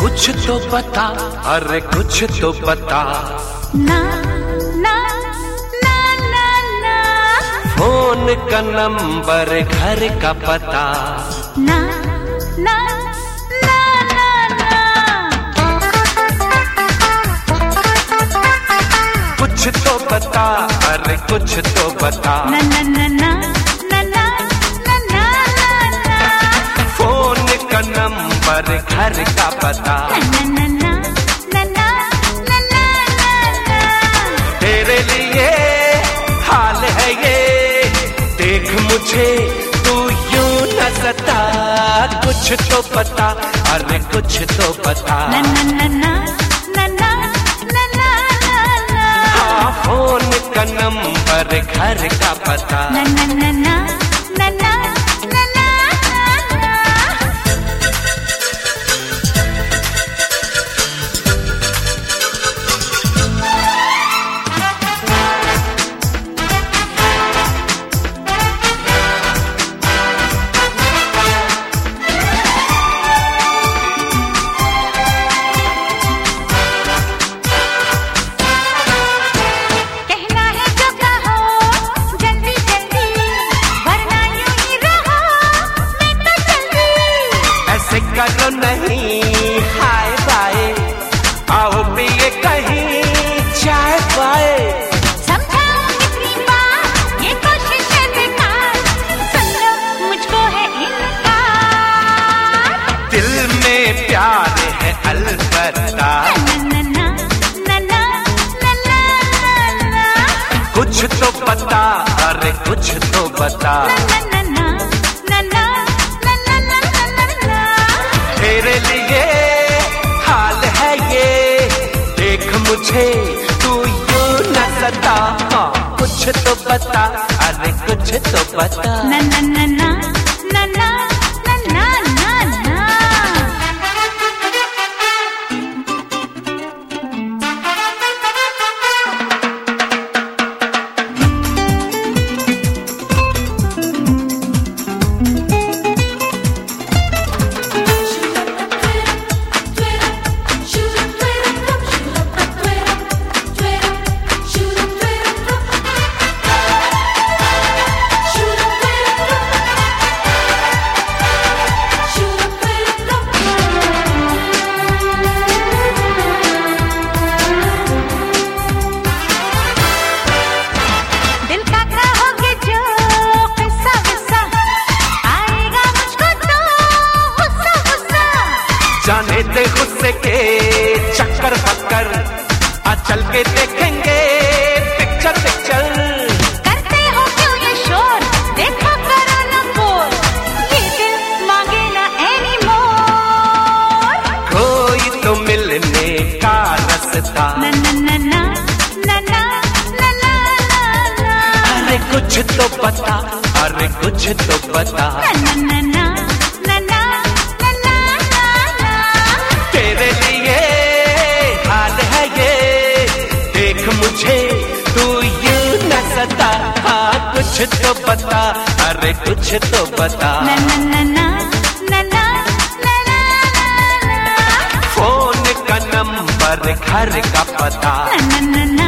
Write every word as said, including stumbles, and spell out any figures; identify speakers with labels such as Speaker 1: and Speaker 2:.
Speaker 1: कुछ तो बता, अरे कुछ तो बता।
Speaker 2: ना ना ना ना ना।
Speaker 1: फोन का नंबर, घर का पता।
Speaker 2: ना ना ना ना ना।
Speaker 1: कुछ तो बता, अरे कुछ तो बता।
Speaker 2: ना ना ना ना ना ना ना ना ना।
Speaker 1: फोन का नंबर, घर का पता।
Speaker 2: ना ना ना ना ना ना ना ना।
Speaker 1: तेरे लिए हाल है ये, देख मुझे तू यूं न सता। कुछ तो बता, अरे कुछ तो बता।
Speaker 2: ना ना ना ना ना ना ना ना ना।
Speaker 1: हाँ, फोन का नंबर, घर का पता।
Speaker 2: ना ना ना ना ना ना ना ना।
Speaker 1: करो नहीं हाय बाय, आओ पिए कहीं चाय पाए।
Speaker 2: समझाऊं कितनी बार ये कोशिश है बेकार, सुन लो मुझको है इनकार।
Speaker 1: दिल में प्यार है अलबत्ता।
Speaker 2: ना ना ना ना ना ना ना ना।
Speaker 1: कुछ तो बता, अरे कुछ तो बता।
Speaker 2: ना ना ना ना ना ना ना ना ना ना।
Speaker 1: तेरे लिए हाल है ये, देख मुझे तू यूं न सता। हाँ, कुछ तो बता, अरे कुछ तो बता।
Speaker 2: ना ना ना ना ना ना ना ना ना ना।
Speaker 1: जाने दे गुस्से के चक्कर पक्कर, आ चल के देखेंगे पिक्चर पिक्चर।
Speaker 2: करते हो क्यों ये शोर, देखो करो न बोल, ये दिल मांगे ना एनी मोर।
Speaker 1: कोई तो मिलने का रास्ता।
Speaker 2: ना ना ना ना ना ना ना ना ना।
Speaker 1: अरे कुछ तो बता, अरे कुछ तो बता।
Speaker 2: ना ना ना ना ना ना ना ना।
Speaker 1: तेरे लिए हाल है ये, देख मुझे तू यूं न सता। हाँ, कुछ तो बता, अरे कुछ तो बता।
Speaker 2: ना ना ना ना ना ना ना ना ना।
Speaker 1: फोन का नंबर, घर का पता।
Speaker 2: ना ना ना